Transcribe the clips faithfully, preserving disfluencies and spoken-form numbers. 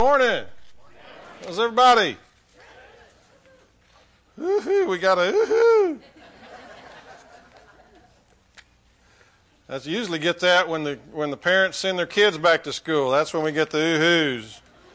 Morning. How's everybody? Woohoo, we got a woohoo. That's usually get that when the when the parents send their kids back to school. That's when we get the woohoos.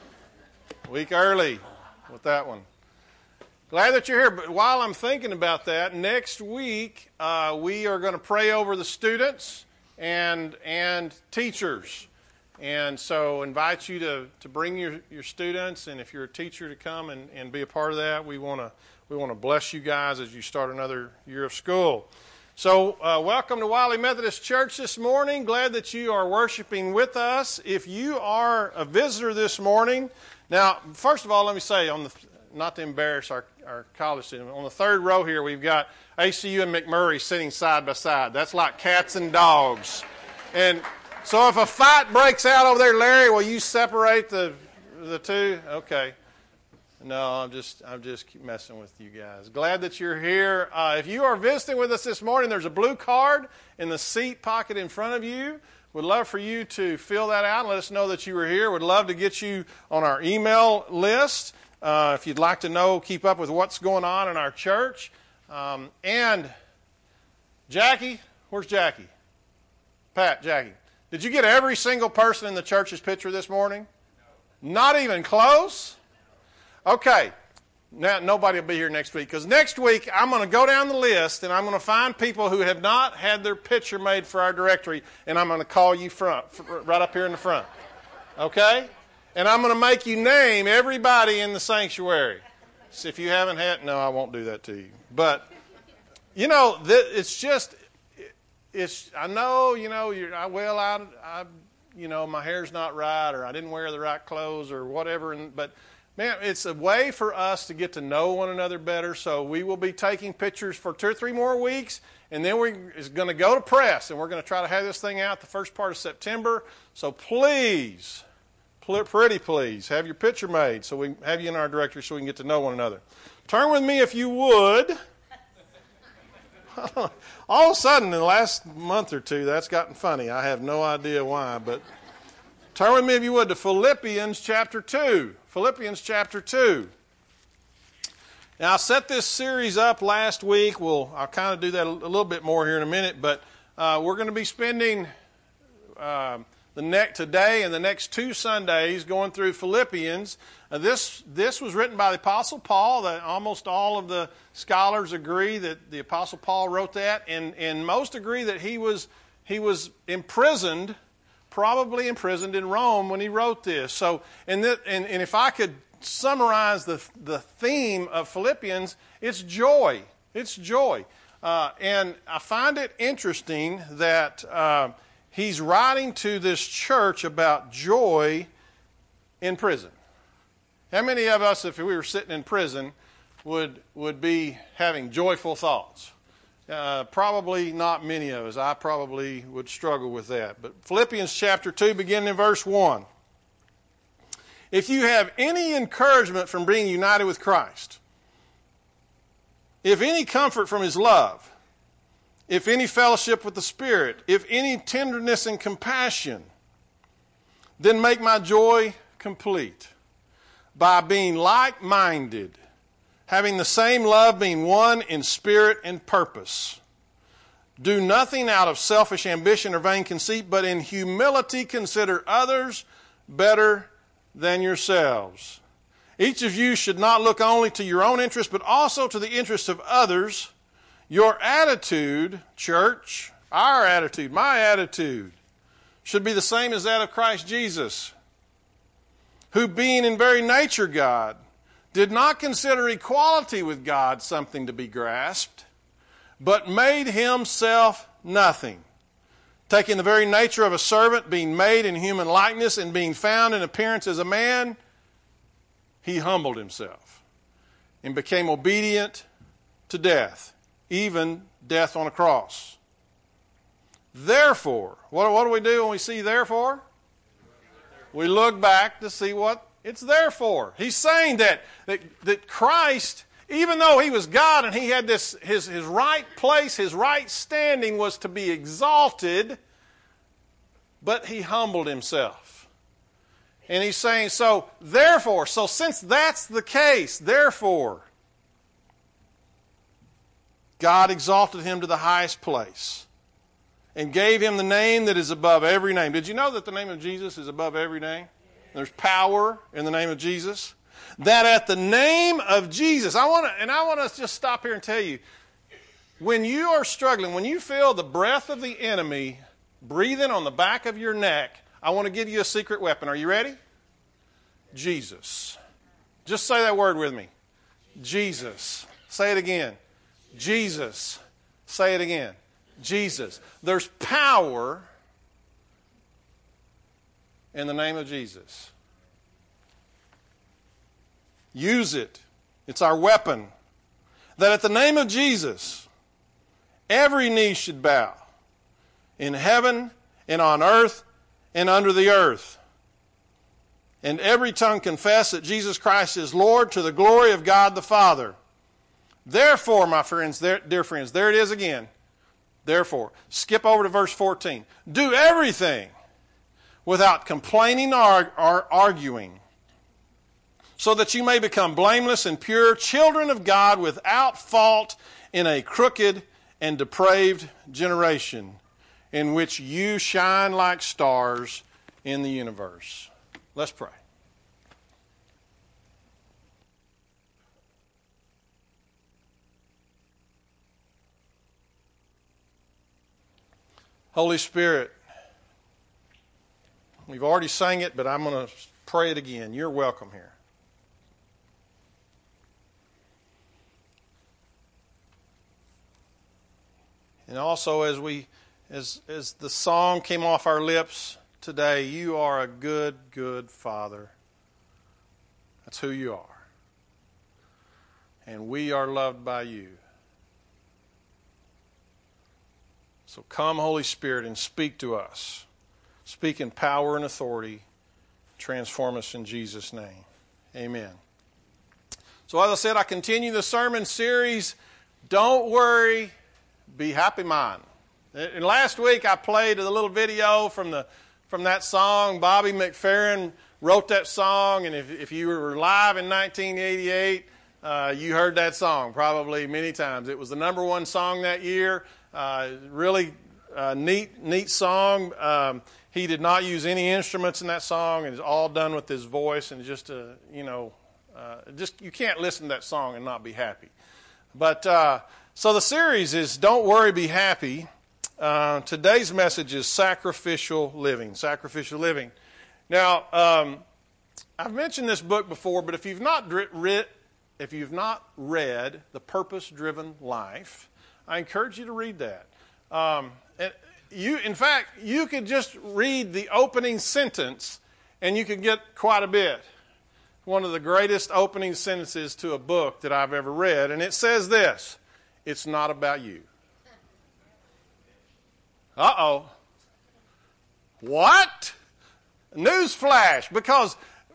A week early with that one. Glad that you're here. But while I'm thinking about that, next week uh, we are going to pray over the students and and teachers. And so invite you to, to bring your, your students, and if you're a teacher, to come and, and be a part of that. We want to we want to bless you guys as you start another year of school. So uh, welcome to Wiley Methodist Church this morning. Glad that you are worshiping with us. If you are a visitor this morning, now, first of all, let me say, on the not to embarrass our, our college students, on the third row here, we've got A C U and McMurray sitting side by side. That's like cats and dogs. And so if a fight breaks out over there, Larry, will you separate the the two? Okay. No, I'm just I'm just messing with you guys. Glad that you're here. Uh, if you are visiting with us this morning, there's a blue card in the seat pocket in front of you. Would love for you to fill that out and let us know that you were here. Would love to get you on our email list uh, if you'd like to know, keep up with what's going on in our church. Um, and Jackie, where's Jackie? Pat, Jackie. Did you get every single person in the church's picture this morning? No. Not even close? Okay. Now, nobody will be here next week, because next week I'm going to go down the list and I'm going to find people who have not had their picture made for our directory, and I'm going to call you front, right up here in the front. Okay? And I'm going to make you name everybody in the sanctuary. So if you haven't had, no, I won't do that to you. But, you know, it's just... It's, I know, you know, you're, I, well, I, I, you know, my hair's not right, or I didn't wear the right clothes, or whatever. And, but, man, it's a way for us to get to know one another better. So we will be taking pictures for two or three more weeks, and then we're going to go to press, and we're going to try to have this thing out the first part of September. So please, pretty please, have your picture made so we have you in our directory so we can get to know one another. Turn with me if you would. All of a sudden, in the last month or two, that's gotten funny. I have no idea why, but turn with me, if you would, to Philippians chapter two. Philippians chapter two. Now, I set this series up last week. We'll, I'll kind of do that a little bit more here in a minute, but uh, we're going to be spending uh, the next today and the next two Sundays going through Philippians. Uh, this this was written by the Apostle Paul. That almost all of the scholars agree that the Apostle Paul wrote that, and, and most agree that he was he was imprisoned, probably imprisoned in Rome when he wrote this. So, and that, and, and if I could summarize the the theme of Philippians, it's joy. It's joy, uh, and I find it interesting that uh, he's writing to this church about joy in prison. How many of us, if we were sitting in prison, would would be having joyful thoughts? Uh, probably not many of us. I probably would struggle with that. But Philippians chapter two, beginning in verse one. If you have any encouragement from being united with Christ, if any comfort from His love, if any fellowship with the Spirit, if any tenderness and compassion, then make my joy complete by being like-minded, having the same love, being one in spirit and purpose. Do nothing out of selfish ambition or vain conceit, but in humility consider others better than yourselves. Each of you should not look only to your own interest, but also to the interest of others. Your attitude, church, our attitude, my attitude, should be the same as that of Christ Jesus, who being in very nature God, did not consider equality with God something to be grasped, but made Himself nothing, taking the very nature of a servant, being made in human likeness, and being found in appearance as a man, He humbled Himself and became obedient to death, even death on a cross. Therefore, what, what do we do when we see therefore? We look back to see what it's there for. He's saying that, that, that Christ, even though He was God and He had this, his, his right place, His right standing was to be exalted, but He humbled Himself. And he's saying, so therefore, so since that's the case, therefore, God exalted him to the highest place and gave him the name that is above every name. Did you know that the name of Jesus is above every name? There's power in the name of Jesus. That at the name of Jesus, I want to, and I want to just stop here and tell you, when you are struggling, when you feel the breath of the enemy breathing on the back of your neck, I want to give you a secret weapon. Are you ready? Jesus. Just say that word with me. Jesus. Say it again. Jesus. Say it again. Jesus. There's power in the name of Jesus. Use it. It's our weapon. That at the name of Jesus, every knee should bow in heaven and on earth and under the earth. And every tongue confess that Jesus Christ is Lord to the glory of God the Father. Therefore, my friends, there, dear friends, there it is again. Therefore, skip over to verse fourteen. Do everything without complaining or, or arguing, so that you may become blameless and pure, children of God without fault in a crooked and depraved generation, in which you shine like stars in the universe. Let's pray. Holy Spirit, we've already sang it, but I'm going to pray it again. You're welcome here. And also, as we, as as the song came off our lips today, you are a good, good Father. That's who you are. And we are loved by you. So come, Holy Spirit, and speak to us. Speak in power and authority. Transform us in Jesus' name. Amen. So as I said, I continue the sermon series, Don't Worry, Be Happy Man. And last week I played a little video from the from that song. Bobby McFerrin wrote that song, and if, if you were live in nineteen eighty-eight, uh, you heard that song probably many times. It was the number one song that year. Uh, really uh, neat, neat song. Um, he did not use any instruments in that song, and it's all done with his voice. And just uh, you know, uh, just you can't listen to that song and not be happy. But uh, so the series is Don't Worry, Be Happy. Uh, today's message is sacrificial living. Sacrificial living. Now, um, I've mentioned this book before, but if you've not read, if you've not read The Purpose-Driven Life, I encourage you to read that. Um, and you, in fact, you could just read the opening sentence, and you could get quite a bit. One of the greatest opening sentences to a book that I've ever read, and it says this: "It's not about you." Uh-oh. What? Newsflash, because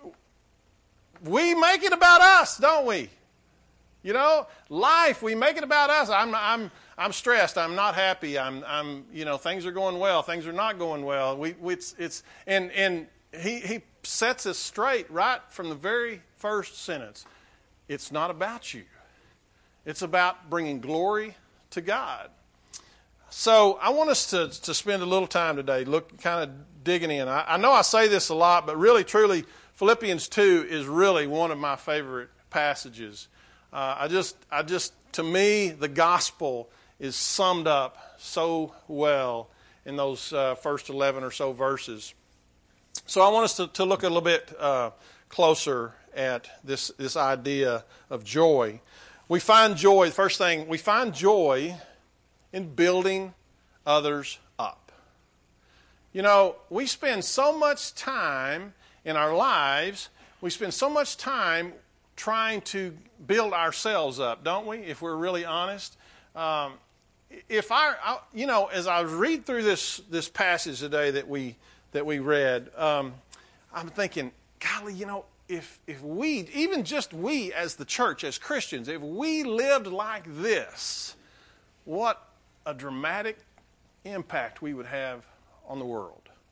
we make it about us, don't we? You know, life, we make it about us. I'm, I'm, I'm stressed. I'm not happy. I'm, I'm, you know, things are going well. Things are not going well. We, we it's, it's, and, and he, he sets us straight right from the very first sentence. It's not about you. It's about bringing glory to God. So I want us to, to spend a little time today, look, kind of digging in. I, I know I say this a lot, but really, truly, Philippians two is really one of my favorite passages. Uh, I just, I just, to me, the gospel is summed up so well in those uh, first eleven or so verses. So I want us to, to look a little bit uh, closer at this this idea of joy. We find joy. The first thing we find joy in building others up. You know, we spend so much time in our lives, we spend so much time trying to build ourselves up, don't we, if we're really honest? Um, if I, I, you know, as I read through this this passage today that we that we read, um, I'm thinking, golly, you know, if if we, even just we as the church, as Christians, if we lived like this, what a dramatic impact we would have on the world.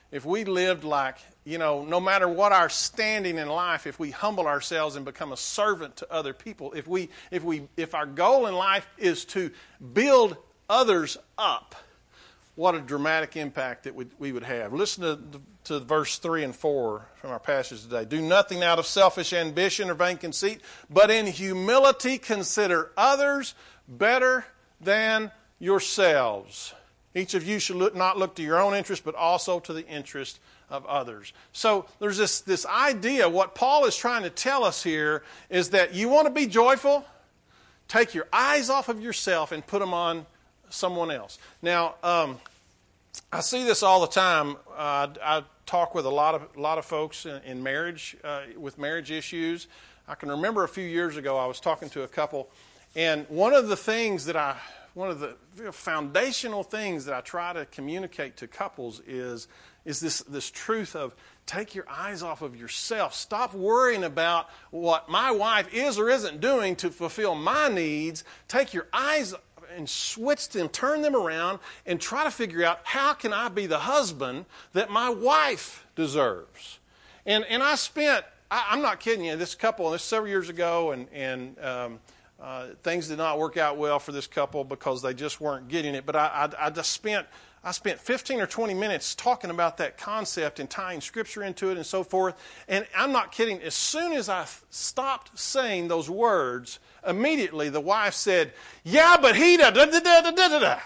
if we lived like, you know, no matter what our standing in life, if we humble ourselves and become a servant to other people, if we, if we, if our goal in life is to build others up, what a dramatic impact that we, we would have. Listen to, to verse three and four from our passage today. Do nothing out of selfish ambition or vain conceit, but in humility consider others better than yourselves. Each of you should look, not look to your own interest, but also to the interest of others. So there's this, this idea, what Paul is trying to tell us here is that you want to be joyful, take your eyes off of yourself and put them on someone else. Now, um, I see this all the time. Uh, I talk with a lot of a lot of folks in, in marriage, uh, with marriage issues. I can remember a few years ago I was talking to a couple, and one of the things that I, one of the foundational things that I try to communicate to couples is is this this truth of take your eyes off of yourself. Stop worrying about what my wife is or isn't doing to fulfill my needs. Take your eyes and switch them, turn them around, and try to figure out how can I be the husband that my wife deserves. And and I spent, I, I'm not kidding you, this couple, this several years ago, and, and um, uh, things did not work out well for this couple because they just weren't getting it. But I, I, I just spent, I spent fifteen or twenty minutes talking about that concept and tying Scripture into it and so forth. And I'm not kidding, as soon as I stopped saying those words, immediately the wife said, yeah, but he da da da da da da da.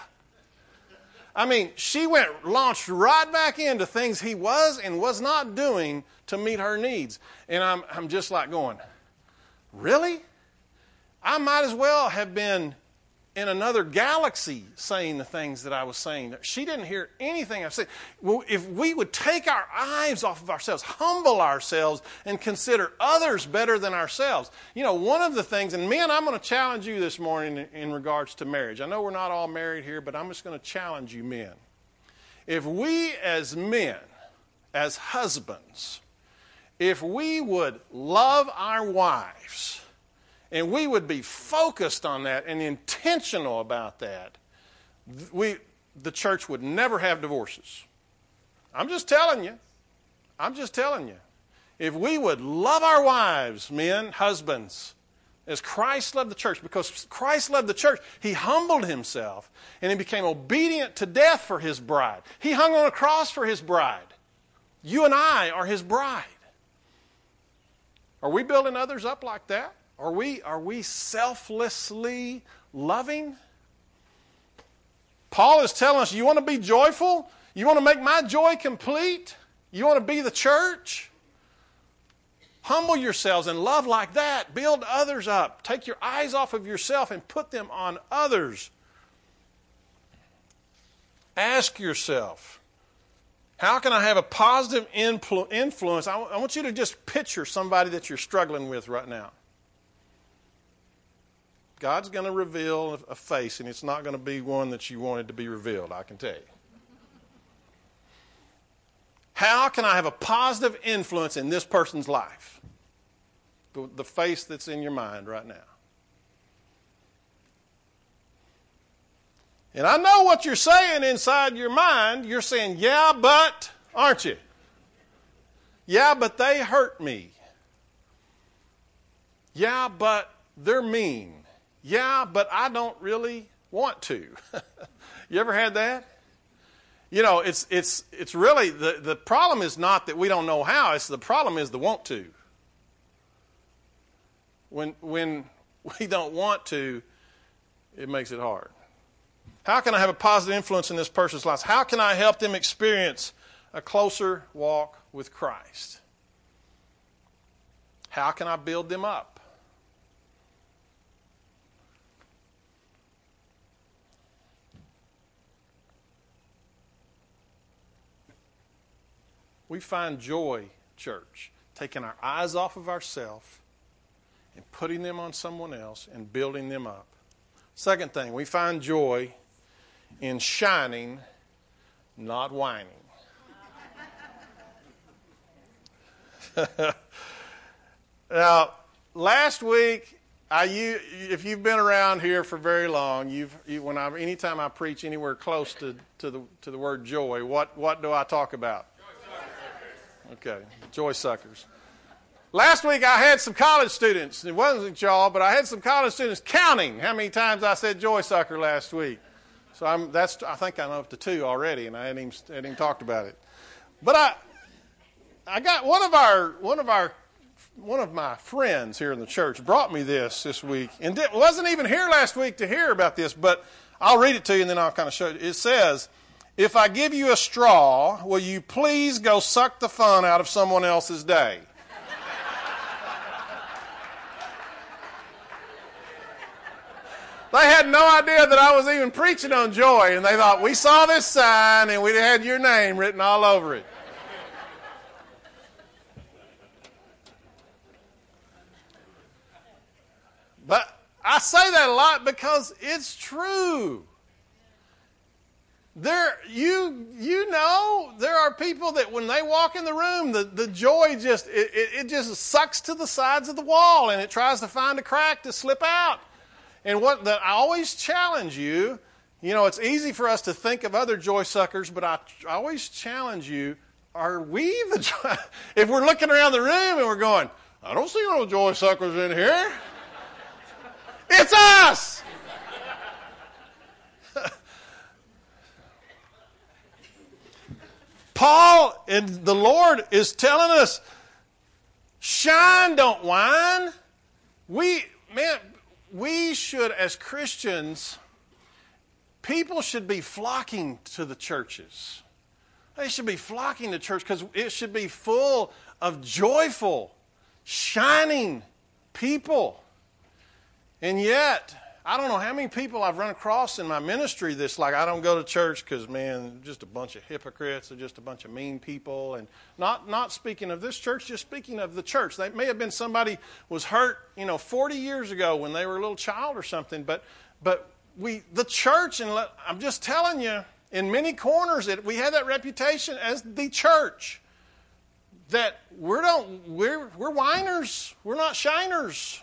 I mean, she went, launched right back into things he was and was not doing to meet her needs. And I'm, I'm just like going, really? I might as well have been in another galaxy saying the things that I was saying. She didn't hear anything I said. Well, if we would take our eyes off of ourselves, humble ourselves, and consider others better than ourselves. You know, one of the things, and men, I'm going to challenge you this morning in, in regards to marriage. I know we're not all married here, but I'm just going to challenge you men. If we as men, as husbands, if we would love our wives, and we would be focused on that and intentional about that, we, the church would never have divorces. I'm just telling you. I'm just telling you. If we would love our wives, men, husbands, as Christ loved the church, because Christ loved the church, he humbled himself and he became obedient to death for his bride. He hung on a cross for his bride. You and I are his bride. Are we building others up like that? Are we, are we selflessly loving? Paul is telling us, you want to be joyful? You want to make my joy complete? You want to be the church? Humble yourselves and love like that. Build others up. Take your eyes off of yourself and put them on others. Ask yourself, how can I have a positive influ- influence? I, w- I want you to just picture somebody that you're struggling with right now. God's going to reveal a face, and it's not going to be one that you wanted to be revealed, I can tell you. How can I have a positive influence in this person's life? The, the face that's in your mind right now. And I know what you're saying inside your mind. You're saying, yeah, but, aren't you? Yeah, but they hurt me. Yeah, but they're mean. Yeah, but I don't really want to. You ever had that? You know, it's it's it's really, the, the problem is not that we don't know how, it's the problem is the want to. When when we don't want to, it makes it hard. How can I have a positive influence in this person's life? How can I help them experience a closer walk with Christ? How can I build them up? We find joy, church, taking our eyes off of ourselves and putting them on someone else and building them up. Second thing, we find joy in shining, not whining. Now, last week, I, you, if you've been around here for very long, you've you, when I anytime I preach anywhere close to, to the to the word joy, what what do I talk about? Okay, joy suckers. Last week I had some college students. It wasn't y'all, but I had some college students counting how many times I said joy sucker last week. So I'm, that's I think I'm up to two already, and I hadn't even, hadn't even talked about it. But I I got one of our one of our one of my friends here in the church brought me this this week, and it wasn't even here last week to hear about this, but I'll read it to you and then I'll kind of show you. It says, "If I give you a straw, will you please go suck the fun out of someone else's day?" They had no idea that I was even preaching on joy, and they thought, we saw this sign and we had your name written all over it. But I say that a lot because it's true. There, you you know, there are people that when they walk in the room, the, the joy just, it, it, it just sucks to the sides of the wall and it tries to find a crack to slip out. And what that I always challenge you, you know, it's easy for us to think of other joy suckers, but I, I always challenge you, are we the joy? If we're looking around the room and we're going, I don't see no joy suckers in here. It's us! Paul and the Lord is telling us, shine, don't whine. We, man, we should, as Christians, people should be flocking to the churches. They should be flocking to church because it should be full of joyful, shining people. And yet, I don't know how many people I've run across in my ministry that's like, I don't go to church because, man, just a bunch of hypocrites, they're just a bunch of mean people. And not not speaking of this church, just speaking of the church. They may have been somebody was hurt, you know, forty years ago when they were a little child or something. But but we, the church, and let, I'm just telling you, in many corners, it, we have that reputation as the church. That we don't, we're we're whiners, we're not shiners.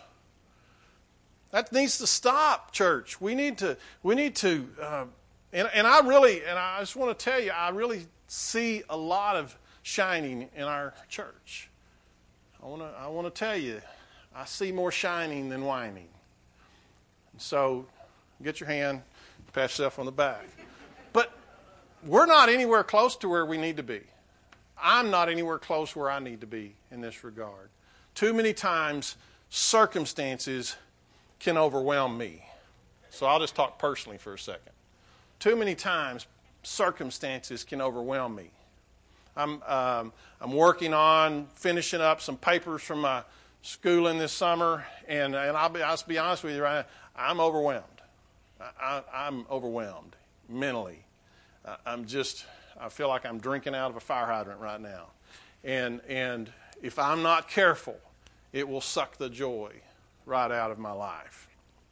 That needs to stop, church. We need to, we need to, uh, and, and I really, and I just want to tell you, I really see a lot of shining in our church. I want to, I want to tell you, I see more shining than whining. And so, get your hand, pat yourself on the back. But we're not anywhere close to where we need to be. I'm not anywhere close where I need to be in this regard. Too many times, circumstances can overwhelm me. So I'll just talk personally for a second. Too many times, circumstances can overwhelm me. I'm um, I'm working on finishing up some papers from my schooling this summer, and, and I'll be I'll be honest with you, right now, I'm overwhelmed. I, I, I'm overwhelmed mentally. I, I'm just I feel like I'm drinking out of a fire hydrant right now, and and if I'm not careful, it will suck the joy right out of my life.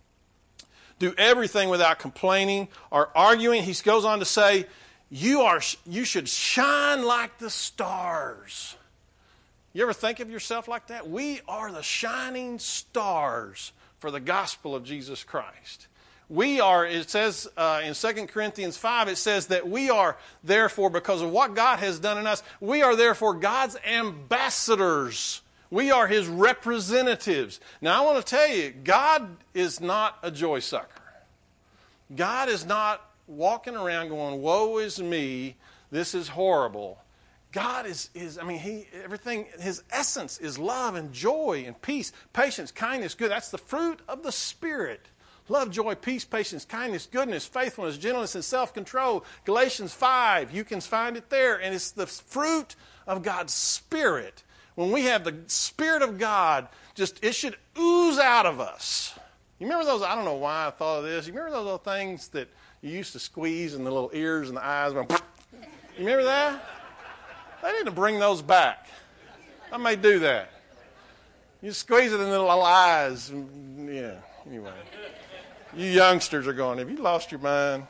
Do everything without complaining or arguing. He goes on to say, you are you should shine like the stars. You ever think of yourself like that? We are the shining stars for the gospel of Jesus Christ. We are, it says uh, in Second Corinthians five, it says that we are therefore, because of what God has done in us, we are therefore God's ambassadors. We are His representatives. Now, I want to tell you, God is not a joy sucker. God is not walking around going, woe is me, this is horrible. God is, is I mean, He, everything, His essence is love and joy and peace, patience, kindness, good. That's the fruit of the Spirit. Love, joy, peace, patience, kindness, goodness, faithfulness, gentleness, and self-control. Galatians five, you can find it there. And it's the fruit of God's Spirit. When we have the Spirit of God, just it should ooze out of us. You remember those, I don't know why I thought of this. You remember those little things that you used to squeeze in the little ears and the eyes? You remember that? They need to bring those back. I may do that. You squeeze it in the little eyes. Yeah, anyway. You youngsters are going, have you lost your mind?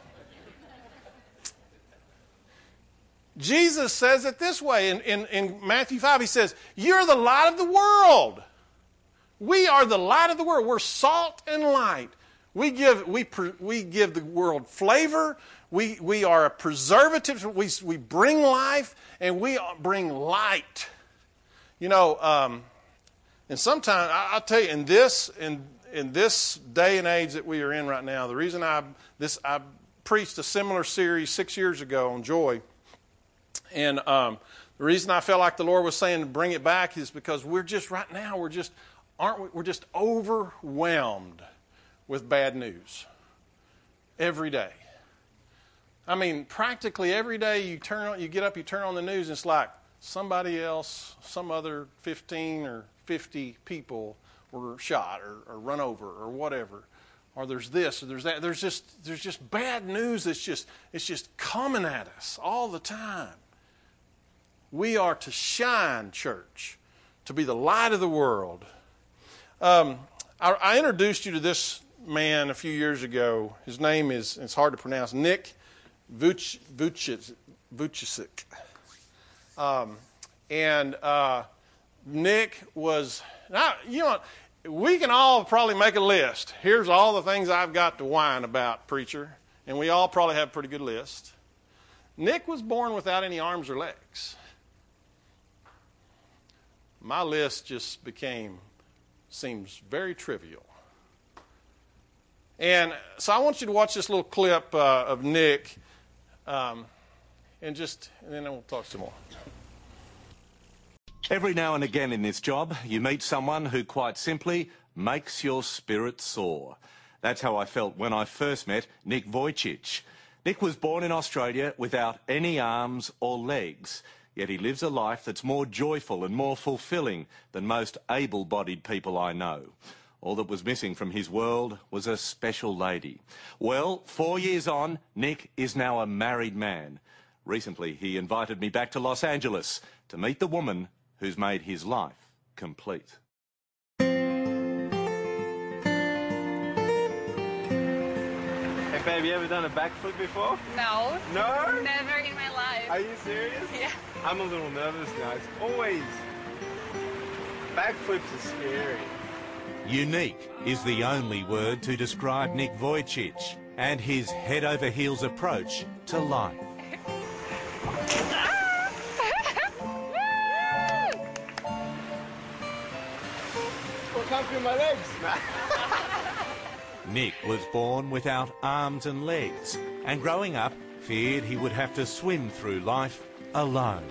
Jesus says it this way in, in, in Matthew five. He says, you're the light of the world. We are the light of the world. We're salt and light. We give, we, we give the world flavor. We, we are a preservative. We, we bring life and we bring light You know, um, and sometimes, I, I'll tell you, in this, in, in this day and age that we are in right now, the reason I, this, I preached a similar series six years ago on joy, and um, the reason I felt like the Lord was saying to bring it back is because we're just, right now, we're just, aren't we, we're just overwhelmed with bad news every day. I mean, practically every day you turn on, you get up, you turn on the news, and it's like somebody else, some other fifteen or fifty people were shot or, or run over or whatever, or there's this or there's that. There's just there's just bad news that's just it's just coming at us all the time. We are to shine, church, to be the light of the world. Um, I, I introduced you to this man a few years ago. His name is, it's hard to pronounce, Nick Vujicic. Um, and uh, Nick was, now, you know, we can all probably make a list. Here's all the things I've got to whine about, preacher. And we all probably have a pretty good list. Nick was born without any arms or legs. My list just became, seems very trivial. And so I want you to watch this little clip uh, of Nick, um, and just, and then we'll talk some more. Every now and again in this job, you meet someone who quite simply makes your spirit soar. That's how I felt when I first met Nick Vujicic. Nick was born in Australia without any arms or legs, yet he lives a life that's more joyful and more fulfilling than most able-bodied people I know. All that was missing from his world was a special lady. Well, four years on, Nick is now a married man. Recently, he invited me back to Los Angeles to meet the woman who's made his life complete. Hey babe, you ever done a backflip before? No. No? Never in my life. Are you serious? Yeah. I'm a little nervous now. It's always... Backflips are scary. Unique is the only word to describe Nick Vujicic and his head-over-heels approach to life. Well, can't feel my legs. Nick was born without arms and legs, and growing up, feared he would have to swim through life alone.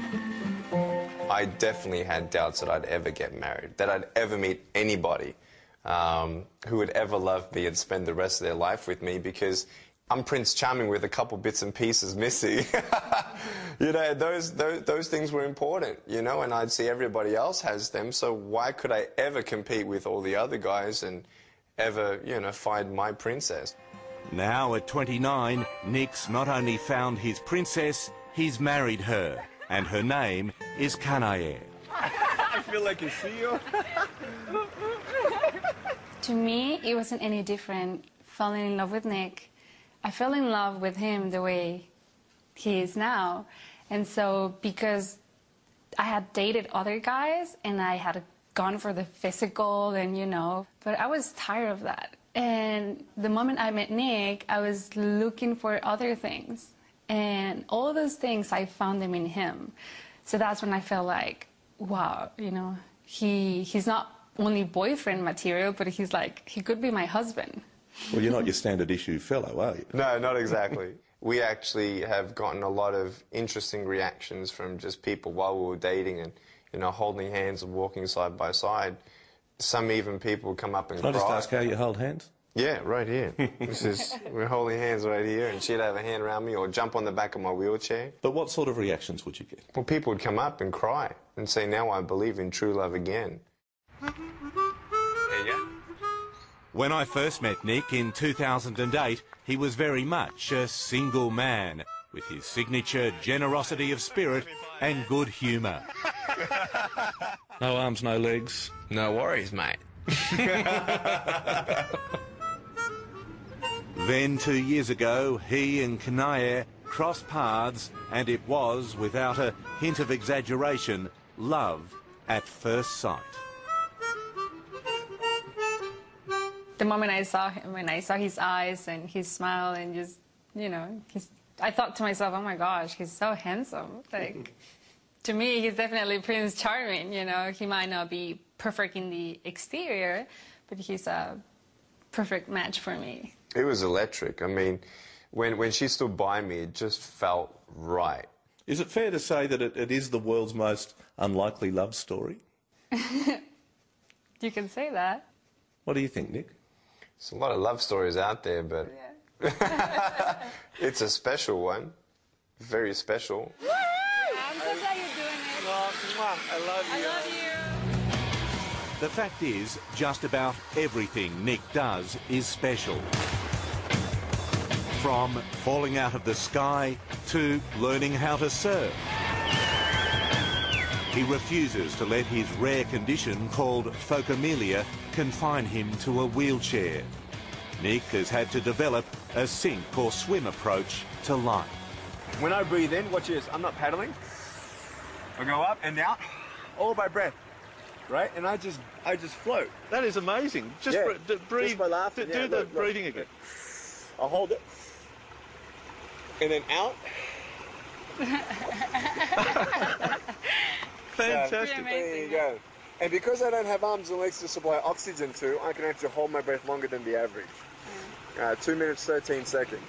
I definitely had doubts that I'd ever get married, that I'd ever meet anybody um, who would ever love me and spend the rest of their life with me, because I'm Prince Charming with a couple bits and pieces missing. You know, those, those, those things were important, you know, and I'd see everybody else has them, so why could I ever compete with all the other guys and ever, you know, find my princess? Now at twenty-nine, Nick's not only found his princess, he's married her. And her name is Kanae. I feel like a seal. To me, it wasn't any different falling in love with Nick. I fell in love with him the way he is now. And so because I had dated other guys and I had gone for the physical and, you know, but I was tired of that. And the moment I met Nick, I was looking for other things. And all those things, I found them in him. So that's when I felt like, wow, you know, he he's not only boyfriend material, but he's like, he could be my husband. Well, you're not your standard issue fellow, are you? No, not exactly. We actually have gotten a lot of interesting reactions from just people while we were dating and, you know, holding hands and walking side by side. Some even people come up and Can I cry. just ask how you hold hands? Yeah, right here. This is, we're holding hands right here, and she'd have a hand around me or jump on the back of my wheelchair. But what sort of reactions would you get? Well, people would come up and cry and say, now I believe in true love again. There you go. When I first met Nick in two thousand eight, he was very much a single man, with his signature generosity of spirit and good humour. No arms, no legs. No worries, mate. Then, two years ago, he and Kanae crossed paths, and it was, without a hint of exaggeration, love at first sight. The moment I saw him and I saw his eyes and his smile and just, you know, he's, I thought to myself, oh my gosh, he's so handsome. Like, to me, he's definitely Prince Charming. You know, he might not be perfect in the exterior, but he's a perfect match for me. It was electric. I mean, when, when she stood by me, it just felt right. Is it fair to say that it, it is the world's most unlikely love story? You can say that. What do you think, Nick? There's a lot of love stories out there, but Yeah. it's a special one. Very special. I'm so glad you're doing it. I love you. I love you. The fact is, just about everything Nick does is special. From falling out of the sky to learning how to surf. He refuses to let his rare condition called phocomelia confine him to a wheelchair. Nick has had to develop a sink or swim approach to life. When I breathe in, watch this. I'm not paddling. I go up and down, all by breath, right? And I just, I just float. That is amazing. Just Yeah, br- d- breathe. just by laughing, d- yeah, do the look, look. breathing again. I'll hold it, and then out. Fantastic. There you go. And because I don't have arms and legs to supply oxygen to, I can actually hold my breath longer than the average. Uh, two minutes, thirteen seconds.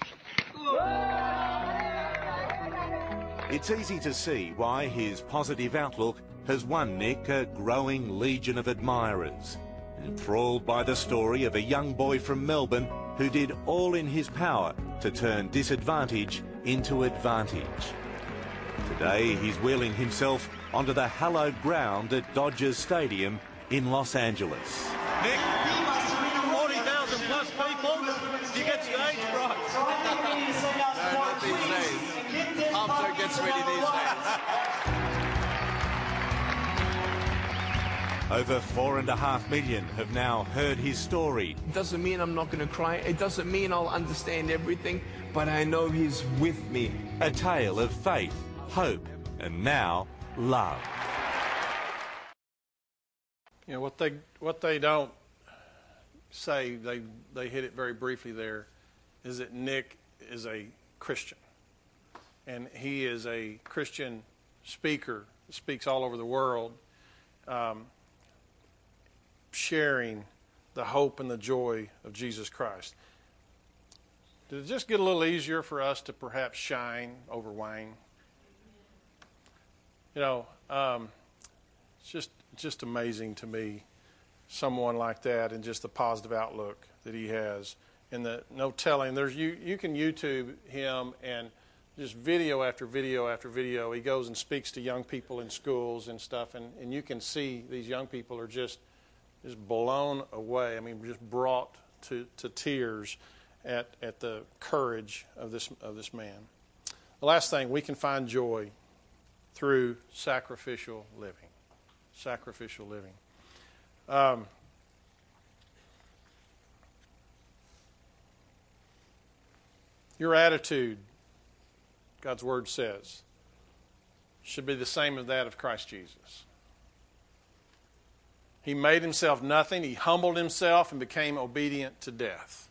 It's easy to see why his positive outlook has won Nick a growing legion of admirers. Enthralled by the story of a young boy from Melbourne who did all in his power to turn disadvantage into advantage. Today he's wheeling himself onto the hallowed ground at Dodgers Stadium in Los Angeles. Nick, forty thousand plus people. Do you get stage fright? No, not these days. Arms don't get sweaty these days. Over four and a half million have now heard his story. It doesn't mean I'm not going to cry. It doesn't mean I'll understand everything, but I know he's with me. A tale of faith, hope, and now love. You know, what they what they don't say, they they hit it very briefly there, is that Nick is a Christian. And he is a Christian speaker, speaks all over the world, um, sharing the hope and the joy of Jesus Christ. Did it just get a little easier for us to perhaps shine over Wayne? You know, um, it's just just amazing to me, someone like that, and just the positive outlook that he has, and the no telling. There's you you can YouTube him and just video after video after video. He goes and speaks to young people in schools and stuff, and, and you can see these young people are just just blown away. I mean, just brought to, to tears at at the courage of this of this man. The last thing, we can find joy through sacrificial living. Sacrificial living. Um, your attitude, God's Word says, should be the same as that of Christ Jesus. He made himself nothing. He humbled himself and became obedient to death.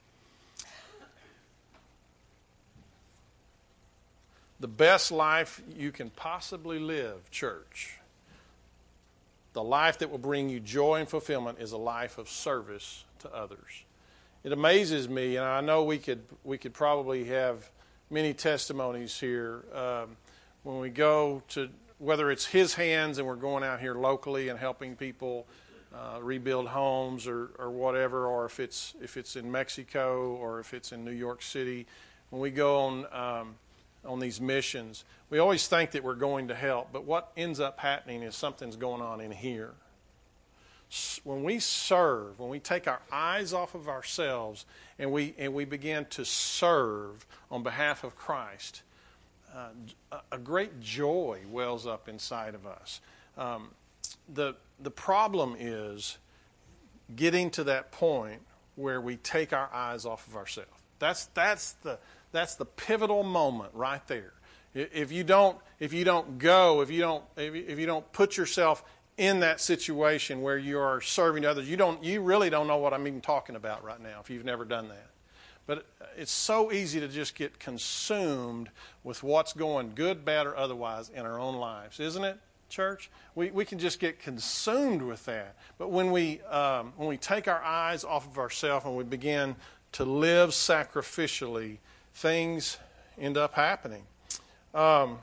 The best life you can possibly live, church, the life that will bring you joy and fulfillment, is a life of service to others. It amazes me, and I know we could we could probably have many testimonies here um, when we go to, whether it's his hands and we're going out here locally and helping people uh, rebuild homes or, or whatever, or if it's if it's in Mexico or if it's in New York City. When we go on um, on these missions, we always think that we're going to help, but what ends up happening is something's going on in here. When we serve, when we take our eyes off of ourselves and we and we begin to serve on behalf of Christ, uh, a great joy wells up inside of us. Um, the the problem is getting to that point where we take our eyes off of ourselves. That's that's the that's the pivotal moment right there. If you don't if you don't go, if you don't if you, if you don't put yourself in that situation where you are serving others, you don't you really don't know what I'm even talking about right now if you've never done that. But it's so easy to just get consumed with what's going, good, bad, or otherwise, in our own lives, isn't it, church? We we can just get consumed with that. But when we um, when we take our eyes off of ourselves and we begin to live sacrificially, things end up happening. Um,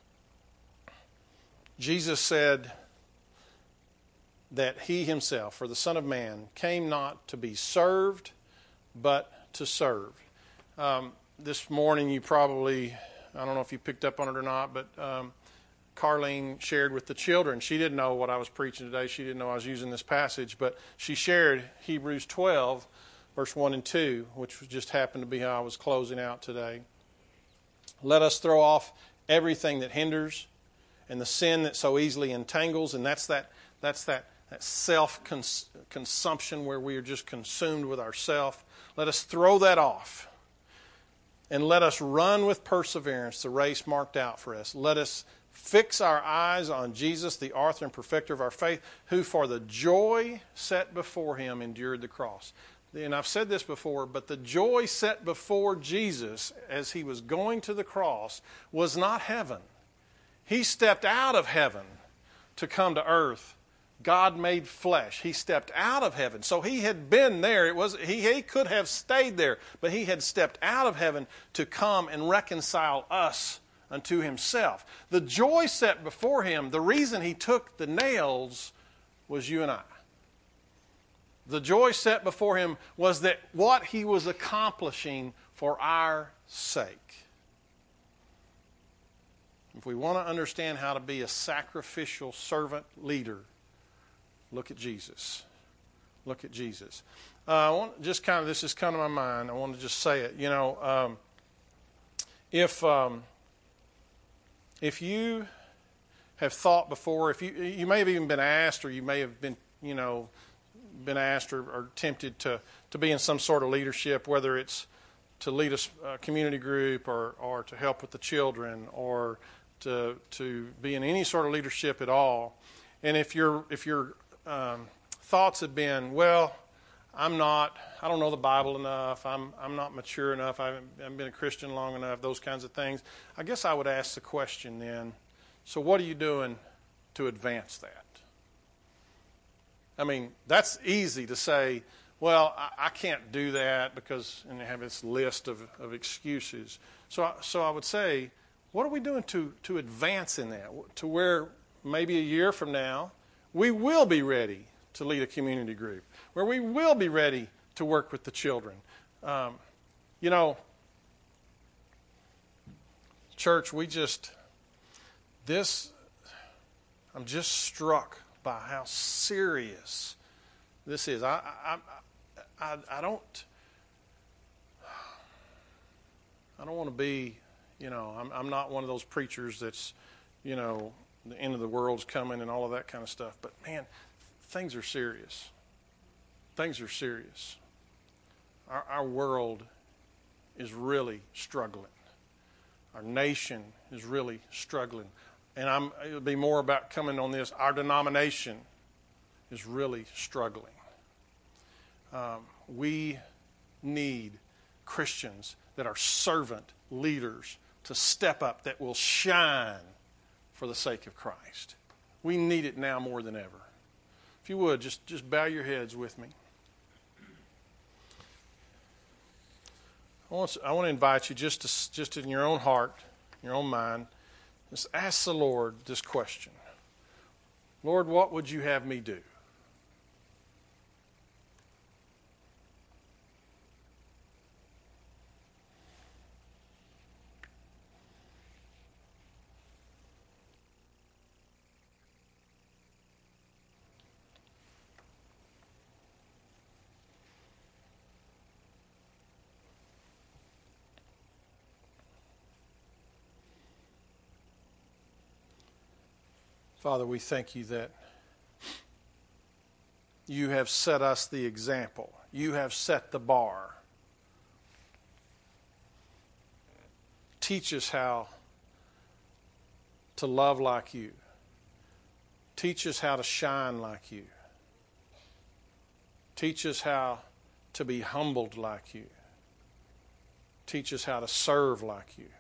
Jesus said that he himself, or the Son of Man, came not to be served, but to serve. Um, this morning you probably, I don't know if you picked up on it or not, but um, Carlene shared with the children. She didn't know what I was preaching today. She didn't know I was using this passage, but she shared Hebrews twelve, verse one and two, which just happened to be how I was closing out today. Let us throw off everything that hinders and the sin that so easily entangles, and that's that that's that, that self-consumption where we are just consumed with ourself. Let us throw that off, and let us run with perseverance the race marked out for us. Let us fix our eyes on Jesus, the author and perfecter of our faith, who for the joy set before him endured the cross. And I've said this before, but the joy set before Jesus as he was going to the cross was not heaven. He stepped out of heaven to come to earth. God made flesh. He stepped out of heaven. So he had been there. It was he, he could have stayed there, but he had stepped out of heaven to come and reconcile us unto himself. The joy set before him, the reason he took the nails was you and I. The joy set before him was that what he was accomplishing for our sake. If we want to understand how to be a sacrificial servant leader, look at Jesus. Look at Jesus. Uh, I want just kind of, this has come to my mind. I want to just say it. You know, um, if um, if you have thought before, if you you may have even been asked, or you may have been, you know, been asked or, or tempted to to be in some sort of leadership, whether it's to lead a, a community group, or or to help with the children, or to to be in any sort of leadership at all, and if you're if you're Um, thoughts have been, well, I'm not, I don't know the Bible enough, I'm I'm not mature enough, I haven't, I haven't been a Christian long enough, those kinds of things. I guess I would ask the question then, so what are you doing to advance that? I mean, that's easy to say, well, I, I can't do that because, and they have this list of, of excuses. So, I, so I would say, what are we doing to, to advance in that, to where maybe a year from now, we will be ready to lead a community group, where we will be ready to work with the children. Um, you know, church, we just, this, I'm just struck by how serious this is. I, I, I, I don't, I don't want to be, you know, I'm, I'm not one of those preachers that's, you know, the end of the world's coming and all of that kind of stuff. But, man, things are serious. Things are serious. Our, our world is really struggling. Our nation is really struggling. And I'm, it'll be more about coming on this. Our denomination is really struggling. Um, we need Christians that are servant leaders to step up, that will shine for the sake of Christ. We need it now more than ever. If you would, just, just bow your heads with me. I want, to, I want to invite you just to, just in your own heart, your own mind, just ask the Lord this question. Lord, what would you have me do? Father, we thank you that you have set us the example. You have set the bar. Teach us how to love like you. Teach us how to shine like you. Teach us how to be humbled like you. Teach us how to serve like you.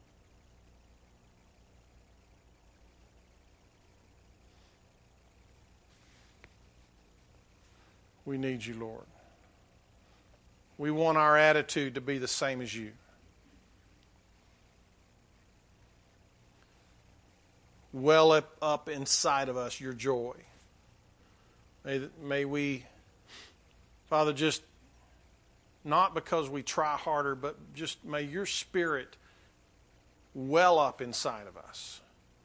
We need you, Lord. We want our attitude to be the same as you. Well up, up inside of us your joy. May, may we, Father, just not because we try harder, but just may your Spirit well up inside of us.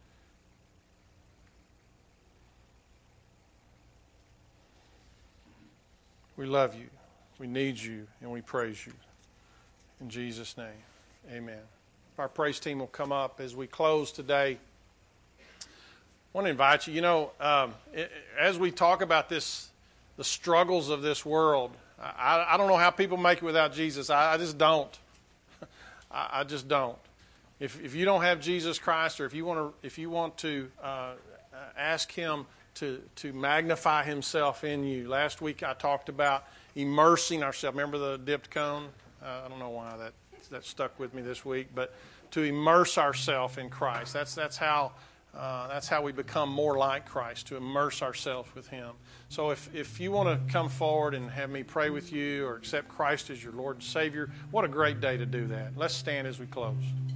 We love you, we need you, and we praise you. In Jesus' name, amen. If our praise team will come up as we close today, I want to invite you, you know, um, as we talk about this, the struggles of this world, I, I don't know how people make it without Jesus. I, I just don't. I, I just don't. If, if you don't have Jesus Christ, or if you want to, if you want to uh, ask Him to to magnify Himself in you. Last week I talked about immersing ourselves. Remember the dipped cone? Uh, I don't know why that that stuck with me this week, but to immerse ourselves in Christ. That's that's how uh, that's how we become more like Christ. To immerse ourselves with Him. So if if you want to come forward and have me pray with you, or accept Christ as your Lord and Savior, what a great day to do that. Let's stand as we close.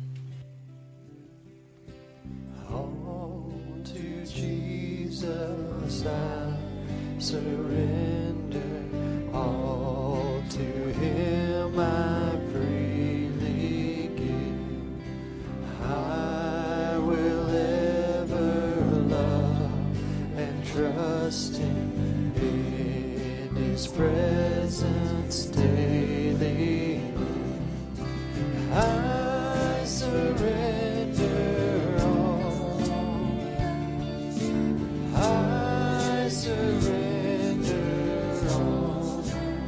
All to Jesus I surrender, all to Him I freely give. I will ever love and trust Him, in His presence daily live. I surrender. I surrender all,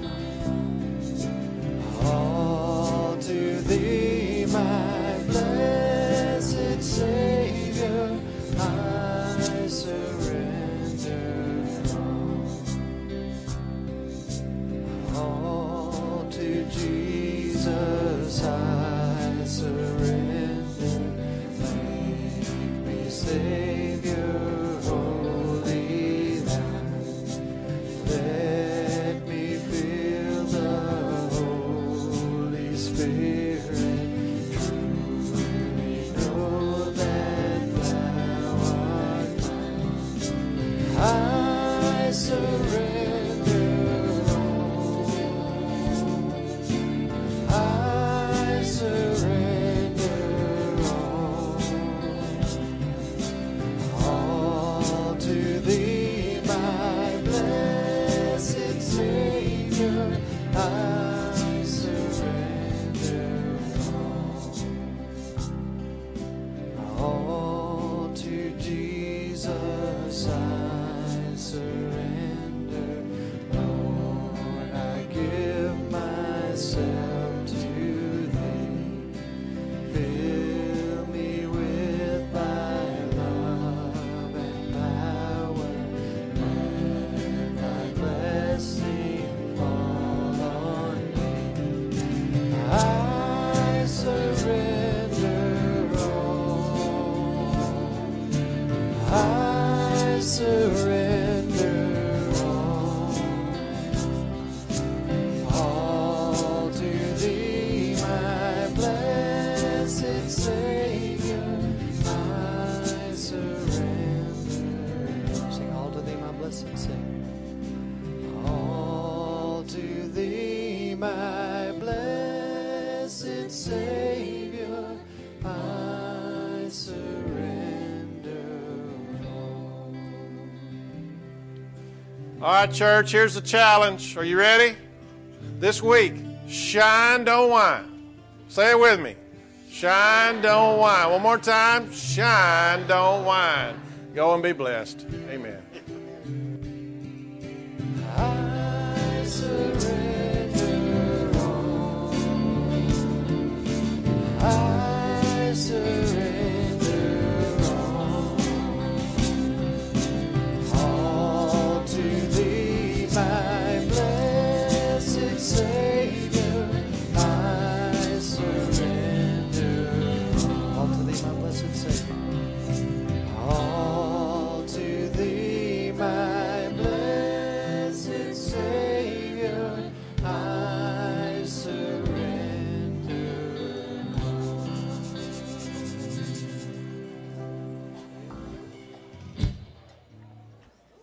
all to Thee, my blessed Savior. I surrender all, all to Jesus. I surrender. Make me Savior. All right, church, here's the challenge. Are you ready? This week, shine, don't whine. Say it with me. Shine, don't whine. One more time. Shine, don't whine. Go and be blessed. Amen.